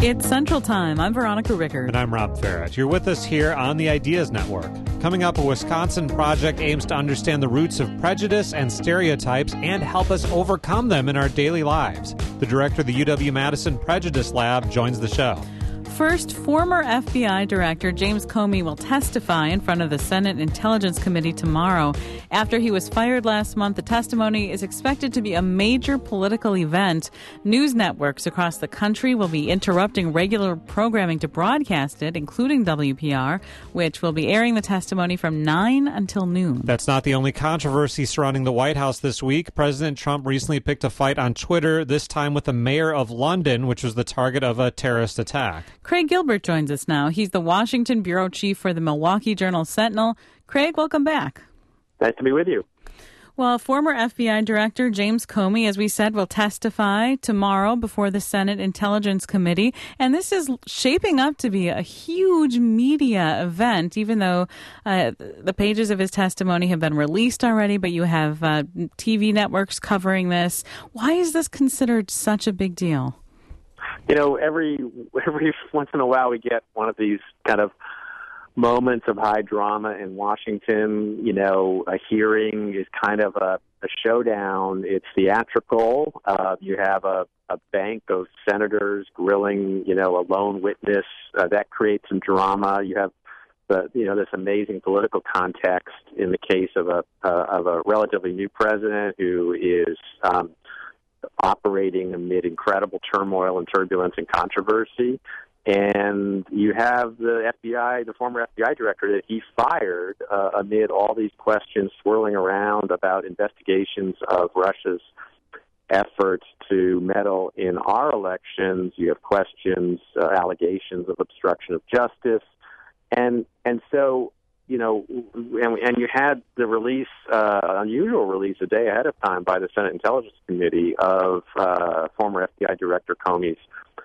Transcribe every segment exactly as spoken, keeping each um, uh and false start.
It's Central Time. I'm Veronica Rickard. And I'm Rob Farrett. You're with us here on the Ideas Network. Coming up, a Wisconsin project aims to understand the roots of prejudice and stereotypes and help us overcome them in our daily lives. The director of the U W-Madison Prejudice Lab joins the show. First, former F B I Director James Comey will testify in front of the Senate Intelligence Committee tomorrow. After he was fired last month, the testimony is expected to be a major political event. News networks across the country will be interrupting regular programming to broadcast it, including W P R, which will be airing the testimony from nine until noon. That's not the only controversy surrounding the White House this week. President Trump recently picked a fight on Twitter, this time with the mayor of London, which was the target of a terrorist attack. Craig Gilbert joins us now. He's the Washington bureau chief for the Milwaukee Journal-Sentinel. Craig, welcome back. Nice to be with you. Well, former F B I Director James Comey, as we said, will testify tomorrow before the Senate Intelligence Committee. And this is shaping up to be a huge media event, even though uh, the pages of his testimony have been released already, but you have uh, T V networks covering this. Why is this considered such a big deal? You know, every every once in a while we get one of these kind of moments of high drama in Washington. You know, a hearing is kind of a, a showdown. It's theatrical. Uh, you have a, a bank of senators grilling, you know, a lone witness. Uh, that creates some drama. You have the, you know, this amazing political context in the case of a uh, of a relatively new president who is um, operating amid incredible turmoil and turbulence and controversy. And you have the F B I, the former F B I director that he fired uh, amid all these questions swirling around about investigations of Russia's efforts to meddle in our elections. You have questions, uh, allegations of obstruction of justice. And and so, you know, and, and you had the release, uh, unusual release a day ahead of time by the Senate Intelligence Committee of uh, former F B I Director Comey's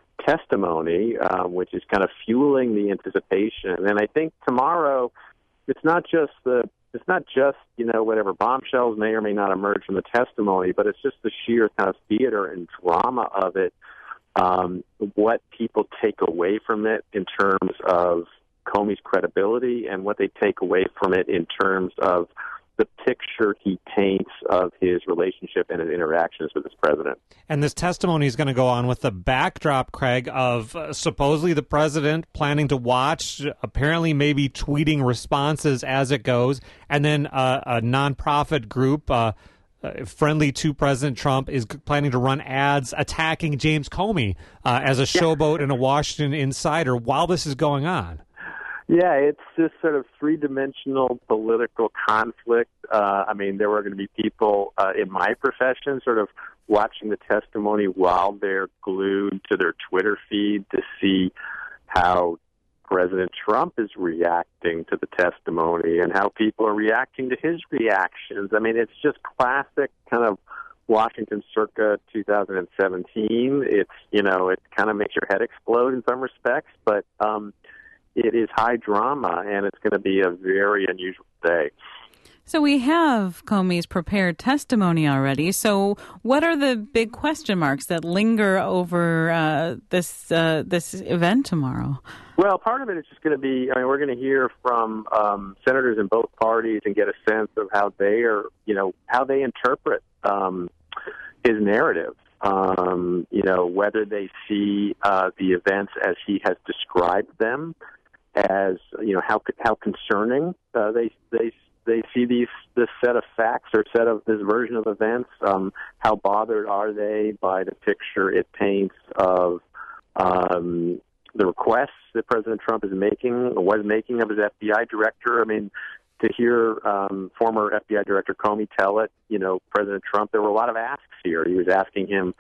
testimony, um, which is kind of fueling the anticipation. And I think tomorrow, it's not just the, it's not just, you know, whatever bombshells may or may not emerge from the testimony, but it's just the sheer kind of theater and drama of it, um, what people take away from it in terms of Comey's credibility and what they take away from it in terms of the picture he paints of his relationship and his interactions with his president. And this testimony is going to go on with the backdrop, Craig, of uh, supposedly the president planning to watch, apparently maybe tweeting responses as it goes, and then uh, a nonprofit group uh, uh, friendly to President Trump is planning to run ads attacking James Comey uh, as a showboat and a Washington insider while this is going on. Yeah, it's this sort of three-dimensional political conflict. Uh, I mean, there were going to be people uh, in my profession sort of watching the testimony while they're glued to their Twitter feed to see how President Trump is reacting to the testimony and how people are reacting to his reactions. I mean, it's just classic kind of Washington circa two thousand seventeen. It's, you know, it kind of makes your head explode in some respects, but um it is high drama, and it's going to be a very unusual day. So we have Comey's prepared testimony already. So what are the big question marks that linger over uh, this uh, this event tomorrow? Well, part of it is just going to be, I mean, we're going to hear from um, senators in both parties and get a sense of how they are, you know, how they interpret um, his narrative. Um, you know, whether they see uh, the events as he has described them, as, you know, how how concerning uh, they they they see these this set of facts or set of this version of events. Um, how bothered are they by the picture it paints of um, the requests that President Trump is making or was making of his F B I director? I mean, to hear um, former F B I Director Comey tell it, you know, President Trump, there were a lot of asks here. He was asking him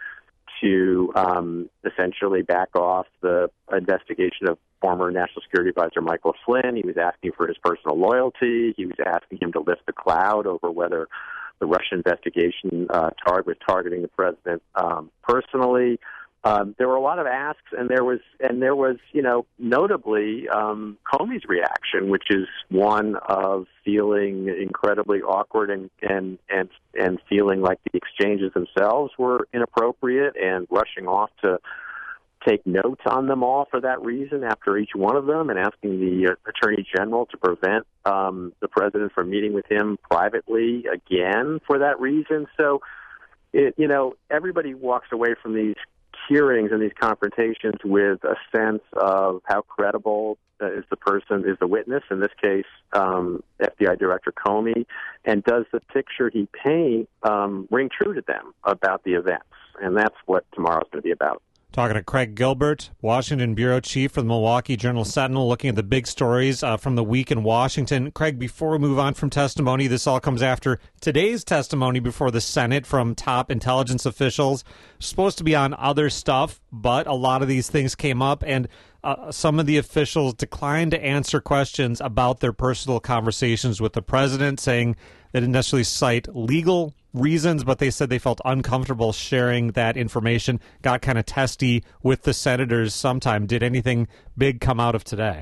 to um, essentially back off the investigation of former National Security Advisor Michael Flynn. He was asking for his personal loyalty. He was asking him to lift the cloud over whether the Russian investigation uh, tar- was targeting the president um, personally. Um, there were a lot of asks, and there was, and there was, you know, notably um, Comey's reaction, which is one of feeling incredibly awkward and and and and feeling like the exchanges themselves were inappropriate, and rushing off to take notes on them all for that reason after each one of them, and asking the Attorney General to prevent um, the president from meeting with him privately again for that reason. So, it, you know, everybody walks away from these hearings and these confrontations with a sense of how credible uh, is the person, is the witness, in this case, um, F B I Director Comey, and does the picture he paints um, ring true to them about the events? And that's what tomorrow's going to be about. Talking to Craig Gilbert, Washington Bureau Chief for the Milwaukee Journal-Sentinel, looking at the big stories uh, from the week in Washington. Craig, before we move on from testimony, this all comes after today's testimony before the Senate from top intelligence officials. Supposed to be on other stuff, but a lot of these things came up, and uh, some of the officials declined to answer questions about their personal conversations with the president, saying they didn't necessarily cite legal reasons, but they said they felt uncomfortable sharing that information. Got kind of testy with the senators sometime. Did anything big come out of today?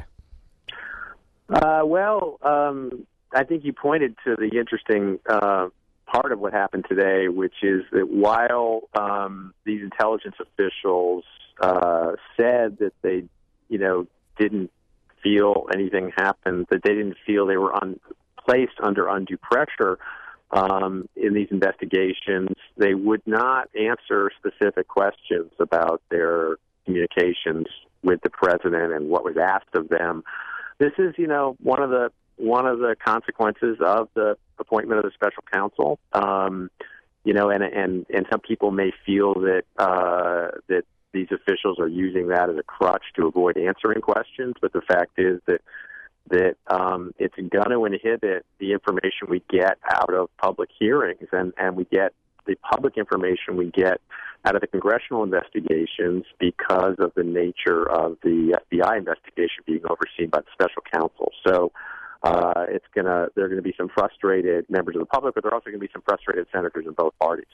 Uh, well, um, I think you pointed to the interesting uh, part of what happened today, which is that while um, these intelligence officials uh, said that they, you know, didn't feel anything happened, that they didn't feel they were un- placed under undue pressure Um, in these investigations, they would not answer specific questions about their communications with the president and what was asked of them. This is, you know, one of the one of the consequences of the appointment of the special counsel. Um, you know, and and and some people may feel that uh, that these officials are using that as a crutch to avoid answering questions, but the fact is that. that um, it's going to inhibit the information we get out of public hearings, and, and we get the public information we get out of the congressional investigations because of the nature of the F B I investigation being overseen by the special counsel. So uh, it's going to there are going to be some frustrated members of the public, but there are also going to be some frustrated senators in both parties.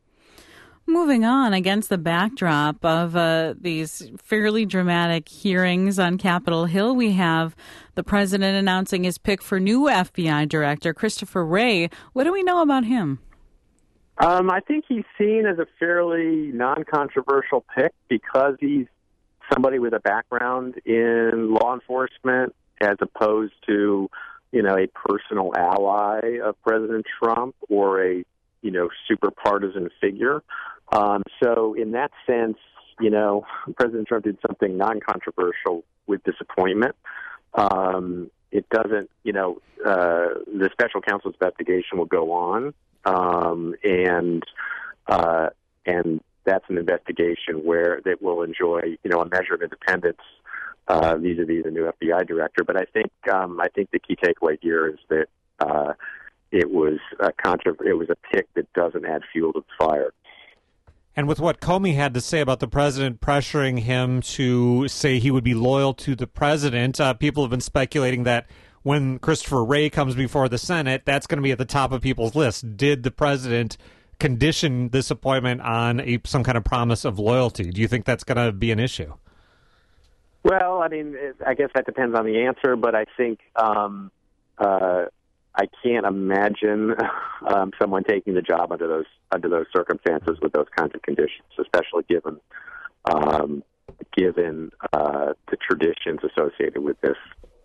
Moving on, against the backdrop of uh, these fairly dramatic hearings on Capitol Hill, we have the president announcing his pick for new F B I director, Christopher Wray. What do we know about him? Um, I think he's seen as a fairly non-controversial pick because he's somebody with a background in law enforcement as opposed to, you know, a personal ally of President Trump or a, you know, super partisan figure. Um, so in that sense, you know, President Trump did something non-controversial with disappointment. Um, it doesn't, you know, uh, the special counsel's investigation will go on, um, and uh, and that's an investigation where that will enjoy, you know, a measure of independence uh, vis-a-vis the new F B I director. But I think um, I think the key takeaway here is that uh, it was a contra- it was a pick that doesn't add fuel to the fire. And with what Comey had to say about the president pressuring him to say he would be loyal to the president, uh, people have been speculating that when Christopher Wray comes before the Senate, that's going to be at the top of people's list. Did the president condition this appointment on a, some kind of promise of loyalty? Do you think that's going to be an issue? Well, I mean, it, I guess that depends on the answer, but I think um, uh, I can't imagine um, someone taking the job under those under those circumstances with those kinds of conditions, especially given um, given uh, the traditions associated with this.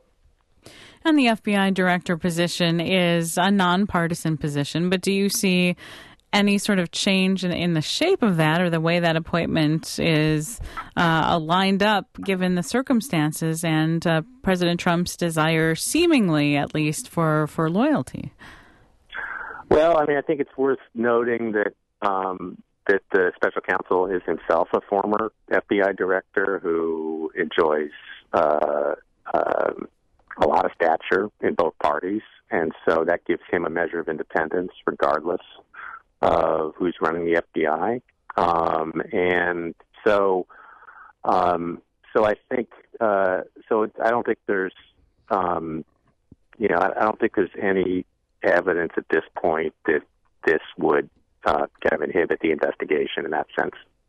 And the F B I director position is a nonpartisan position, but do you see any sort of change in, in the shape of that or the way that appointment is uh, lined up given the circumstances and uh, President Trump's desire, seemingly at least, for, for loyalty? Well, I mean, I think it's worth noting that um, that the special counsel is himself a former F B I director who enjoys uh, uh, a lot of stature in both parties, and so that gives him a measure of independence regardless of who's running the F B I. Um, and so, um, so I think, uh, so I don't think there's, um, you know, I, I don't think there's any evidence at this point that this would uh, kind of inhibit the investigation in that sense.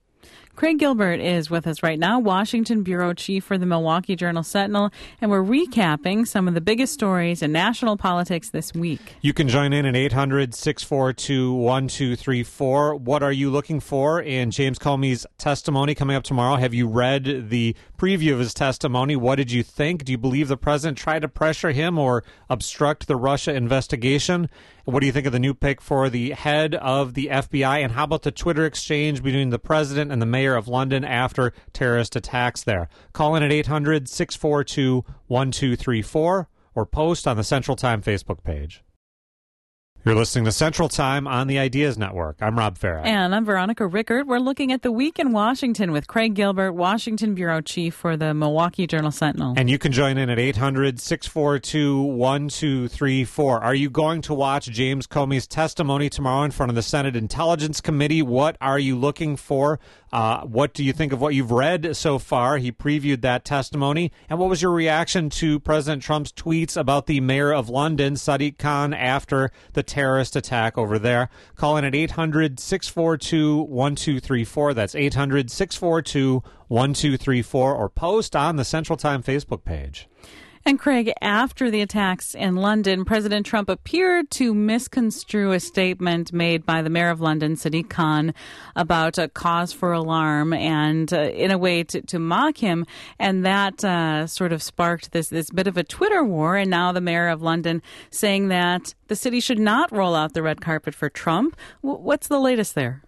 Craig Gilbert is with us right now, Washington bureau chief for the Milwaukee Journal-Sentinel, and we're recapping some of the biggest stories in national politics this week. You can join in at eight hundred, six four two, one two three four. What are you looking for in James Comey's testimony coming up tomorrow? Have you read the preview of his testimony? What did you think? Do you believe the president tried to pressure him or obstruct the Russia investigation? What do you think of the new pick for the head of the F B I? And how about the Twitter exchange between the president and the mayor of London after terrorist attacks there? Call in at eight hundred, six four two, one two three four or post on the Central Time Facebook page. You're listening to Central Time on the Ideas Network. I'm Rob Farah. And I'm Veronica Rickert. We're looking at the week in Washington with Craig Gilbert, Washington bureau chief for the Milwaukee Journal-Sentinel. And you can join in at eight hundred, six four two, one two three four. Are you going to watch James Comey's testimony tomorrow in front of the Senate Intelligence Committee? What are you looking for? Uh, what do you think of what you've read so far? He previewed that testimony. And what was your reaction to President Trump's tweets about the mayor of London, Sadiq Khan, after the terrorist attack over there? Call in at eight hundred, six four two, one two three four. That's eight hundred, six four two, one two three four, or post on the Central Time Facebook page. And Craig, after the attacks in London, President Trump appeared to misconstrue a statement made by the mayor of London, Sadiq Khan, about a cause for alarm and uh, in a way to, to mock him. And that uh, sort of sparked this, this bit of a Twitter war. And now the mayor of London saying that the city should not roll out the red carpet for Trump. W- what's the latest there?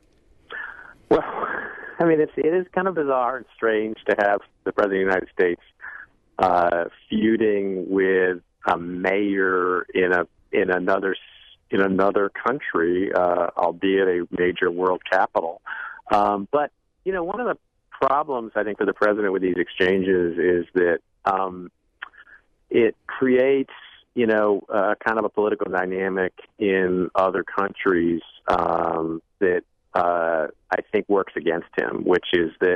Well, I mean, it's, it is kind of bizarre and strange to have the president of the United States Uh, feuding with a mayor in a in another in another country, uh, albeit a major world capital. Um, but you know, one of the problems I think for the president with these exchanges is that um, it creates you know uh, kind of a political dynamic in other countries um, that uh, I think works against him, which is that.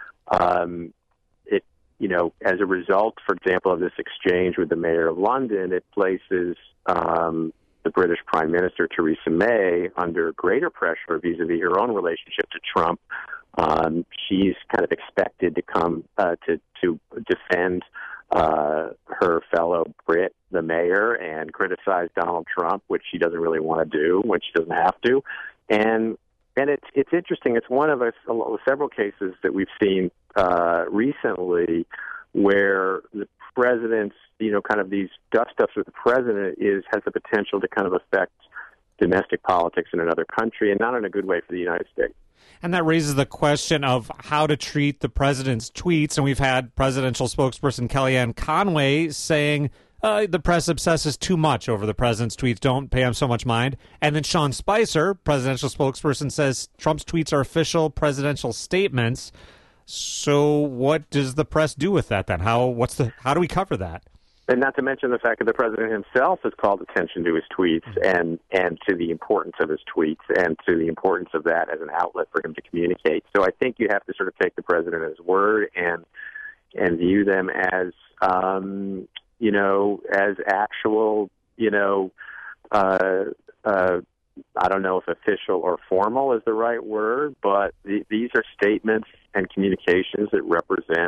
Um, You know, as a result, for example, of this exchange with the mayor of London, it places um, the British Prime Minister, Theresa May, under greater pressure vis-a-vis her own relationship to Trump. Um, she's kind of expected to come uh, to, to defend uh, her fellow Brit, the mayor, and criticize Donald Trump, which she doesn't really want to do, which she doesn't have to. And And it's it's interesting. It's one of a, several cases that we've seen uh, recently where the president's, you know, kind of these dust-ups with the president is has the potential to kind of affect domestic politics in another country, and not in a good way for the United States. And that raises the question of how to treat the president's tweets. And we've had presidential spokesperson Kellyanne Conway saying, Uh, the press obsesses too much over the president's tweets. Don't pay him so much mind. And then Sean Spicer, presidential spokesperson, says Trump's tweets are official presidential statements. So what does the press do with that then? How what's the how do we cover that? And not to mention the fact that the president himself has called attention to his tweets and, and to the importance of his tweets and to the importance of that as an outlet for him to communicate. So I think you have to sort of take the president at his word and and view them as um, you know, as actual, you know, uh, uh, I don't know if official or formal is the right word, but the, these are statements and communications that represent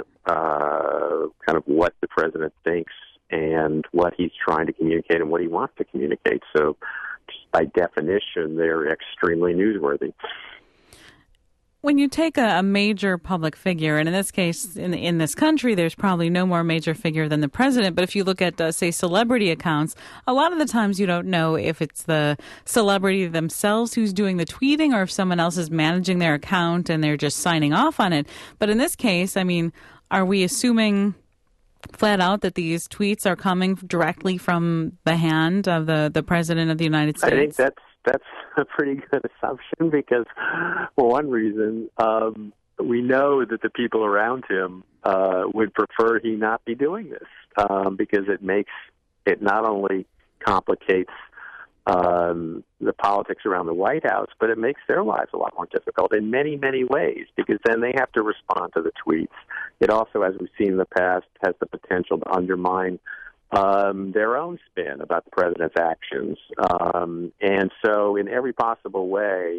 uh, kind of what the president thinks and what he's trying to communicate and what he wants to communicate. So by definition, they're extremely newsworthy. When you take a, a major public figure, and in this case, in in this country, there's probably no more major figure than the president. But if you look at, uh, say, celebrity accounts, a lot of the times you don't know if it's the celebrity themselves who's doing the tweeting or if someone else is managing their account and they're just signing off on it. But in this case, I mean, are we assuming flat out that these tweets are coming directly from the hand of the, the president of the United States? I think that's That's a pretty good assumption because, for one reason, um, we know that the people around him uh, would prefer he not be doing this um, because it makes it not only complicates um, the politics around the White House, but it makes their lives a lot more difficult in many, many ways because then they have to respond to the tweets. It also, as we've seen in the past, has the potential to undermine Um, their own spin about the president's actions. Um, and so in every possible way,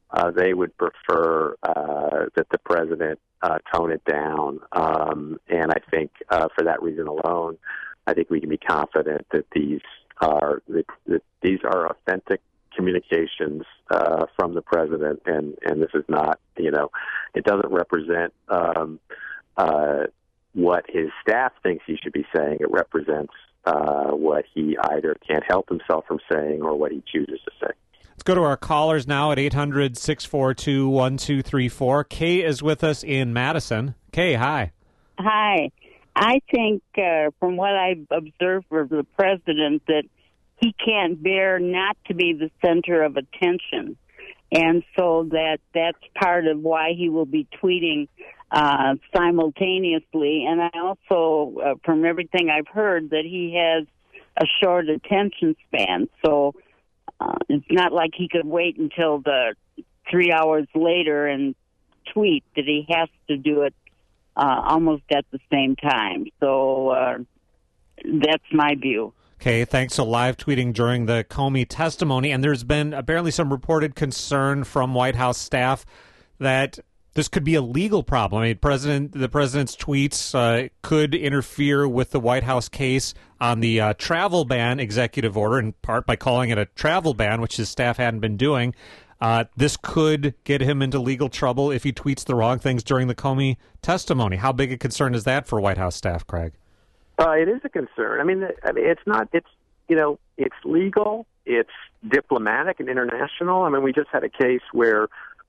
uh, they would prefer uh, that the president uh, tone it down. Um, and I think uh, for that reason alone, I think we can be confident that these are that, that these are authentic communications uh, from the president, and, and this is not, you know, it doesn't represent um, uh, what his staff thinks he should be saying. It represents uh, what he either can't help himself from saying or what he chooses to say. Let's go to our callers now at eight hundred, six four two, one two three four. Kay is with us in Madison. Kay, hi. Hi. I think uh, from what I've observed of the president that he can't bear not to be the center of attention. And so that that's part of why he will be tweeting uh, simultaneously. And I also, uh, from everything I've heard, that he has a short attention span. So uh, it's not like he could wait until the three hours later and tweet, that he has to do it uh, almost at the same time. So uh, that's my view. Okay, thanks. So live tweeting during the Comey testimony, and there's been apparently some reported concern from White House staff that this could be a legal problem. I mean, president, the president's tweets uh, could interfere with the White House case on the uh, travel ban executive order, in part by calling it a travel ban, which his staff hadn't been doing. Uh, this could get him into legal trouble if he tweets the wrong things during the Comey testimony. How big a concern is that for White House staff, Craig? Uh, it is a concern. I mean, I mean, it's not. It's you know, it's legal. It's diplomatic and international. I mean, we just had a case where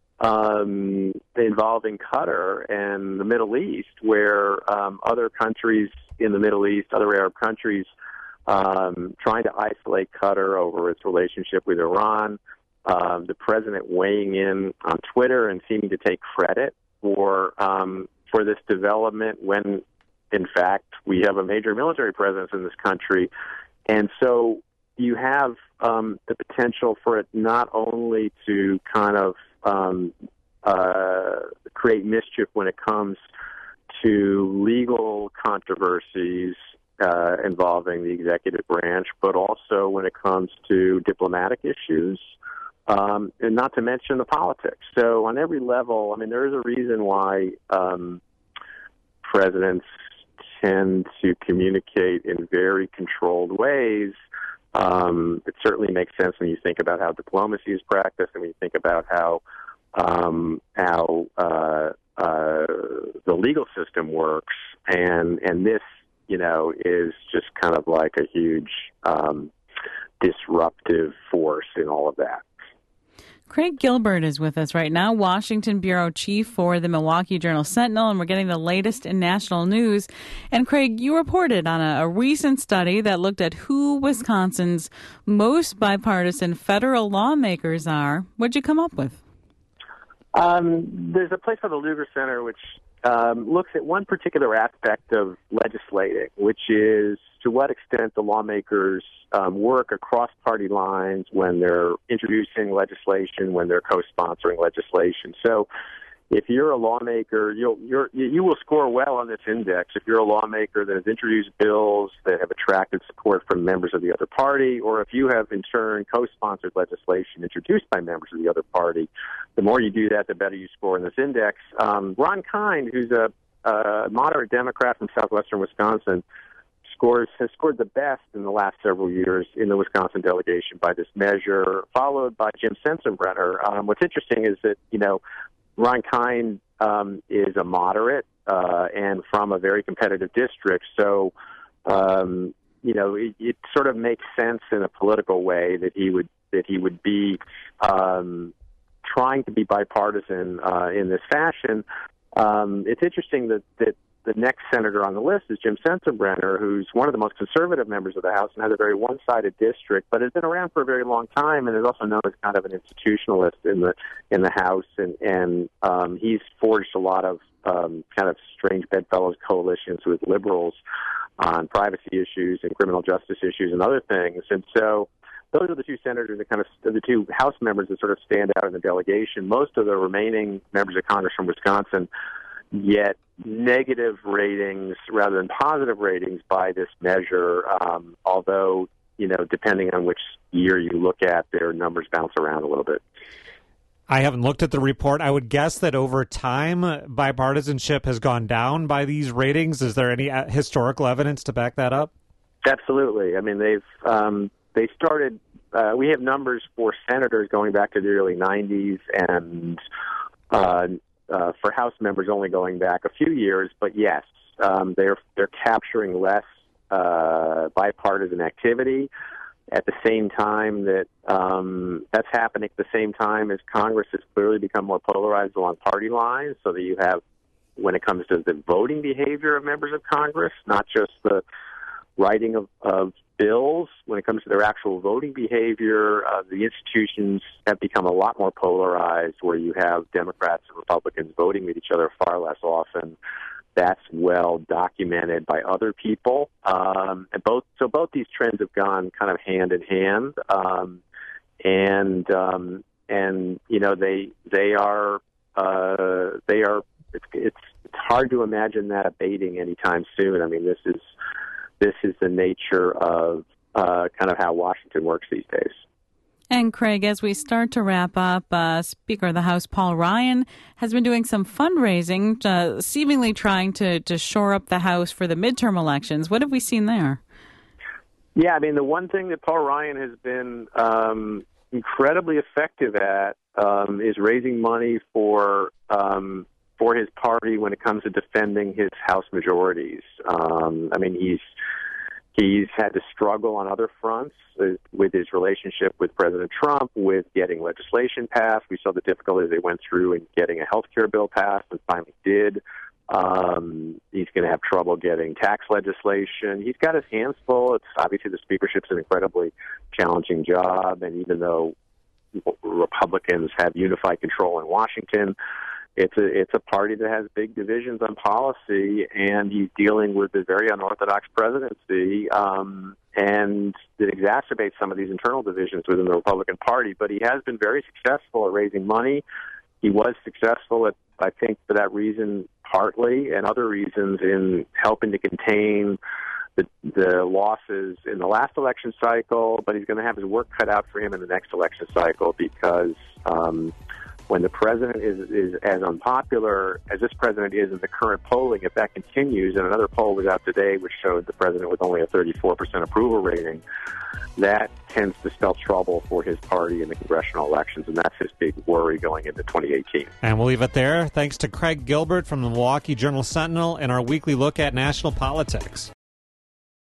um, involving Qatar and the Middle East, where um, other countries in the Middle East, other Arab countries, um, trying to isolate Qatar over its relationship with Iran. Um, the president weighing in on Twitter and seeming to take credit for um, for this development when, in fact, we have a major military presence in this country. And so you have um, the potential for it not only to kind of um, uh, create mischief when it comes to legal controversies uh, involving the executive branch, but also when it comes to diplomatic issues. Um, and not to mention the politics. So on every level, I mean, there is a reason why um, presidents tend to communicate in very controlled ways. Um, it certainly makes sense when you think about how diplomacy is practiced and when you think about how um, how uh, uh, the legal system works. And and this, you know, is just kind of like a huge um, disruptive force in all of that. Craig Gilbert is with us right now, Washington bureau chief for the Milwaukee Journal-Sentinel, and we're getting the latest in national news. And Craig, you reported on a, a recent study that looked at who Wisconsin's most bipartisan federal lawmakers are. What'd you come up with? Um, there's a place called the Lugar Center which um, looks at one particular aspect of legislating, which is to what extent the lawmakers um, work across party lines when they're introducing legislation, when they're co-sponsoring legislation. So if you're a lawmaker, you'll, you're, you will score well on this index if you're a lawmaker that has introduced bills that have attracted support from members of the other party, or if you have in turn co-sponsored legislation introduced by members of the other party. The more you do that, the better you score in this index. Um, Ron Kind, who's a, a moderate Democrat from southwestern Wisconsin, scores has scored the best in the last several years in the Wisconsin delegation by this measure, followed by Jim Sensenbrenner. Um, what's interesting is that, you know, Ron Kind um, is a moderate uh, and from a very competitive district. So, um, you know, it, it sort of makes sense in a political way that he would that he would be um, trying to be bipartisan uh, in this fashion. Um, it's interesting that, that the next senator on the list is Jim Sensenbrenner, who's one of the most conservative members of the House and has a very one-sided district, but has been around for a very long time and is also known as kind of an institutionalist in the in the House. And, and um, he's forged a lot of um, kind of strange bedfellows coalitions with liberals on privacy issues and criminal justice issues and other things. And so those are the two senators that kind of the two House members that sort of stand out in the delegation. Most of the remaining members of Congress from Wisconsin get negative ratings rather than positive ratings by this measure, um, although, you know, depending on which year you look at, their numbers bounce around a little bit. I haven't looked at the report. I would guess that over time, bipartisanship has gone down by these ratings. Is there any historical evidence to back that up? Absolutely. I mean, they've um, they started. Uh, we have numbers for senators going back to the early nineties, and uh, uh, for House members only going back a few years. But yes, um, they're they're capturing less uh, bipartisan activity. At the same time that um, that's happening at the same time as Congress has clearly become more polarized along party lines, so that you have, when it comes to the voting behavior of members of Congress, not just the writing of, of bills, when it comes to their actual voting behavior, uh, the institutions have become a lot more polarized, where you have Democrats and Republicans voting with each other far less often. That's well documented by other people, um, and both. So both these trends have gone kind of hand in hand, um, and um, and you know they they are uh, they are. It's, it's it's hard to imagine that abating anytime soon. I mean, this is this is the nature of uh, kind of how Washington works these days. And Craig, as we start to wrap up, uh, Speaker of the House Paul Ryan has been doing some fundraising, uh, seemingly trying to, to shore up the House for the midterm elections. What have we seen there? Yeah, I mean, the one thing that Paul Ryan has been um, incredibly effective at um, is raising money for um, for his party when it comes to defending his House majorities. Um, I mean, he's He's had to struggle on other fronts with his relationship with President Trump, with getting legislation passed. We saw the difficulties they went through in getting a health care bill passed and finally did. Um, he's going to have trouble getting tax legislation. He's got his hands full. It's obviously the speakership's an incredibly challenging job, and even though Republicans have unified control in Washington, It's a it's a party that has big divisions on policy, and he's dealing with a very unorthodox presidency, um, and it exacerbates some of these internal divisions within the Republican Party. But he has been very successful at raising money. He was successful at, I think, for that reason, partly, and other reasons, in helping to contain the, the losses in the last election cycle. But he's going to have his work cut out for him in the next election cycle, because Um, when the president is, is as unpopular as this president is in the current polling, if that continues, and another poll was out today which showed the president with only a thirty-four percent approval rating, that tends to spell trouble for his party in the congressional elections, and that's his big worry going into twenty eighteen. And we'll leave it there. Thanks to Craig Gilbert from the Milwaukee Journal-Sentinel and our weekly look at national politics.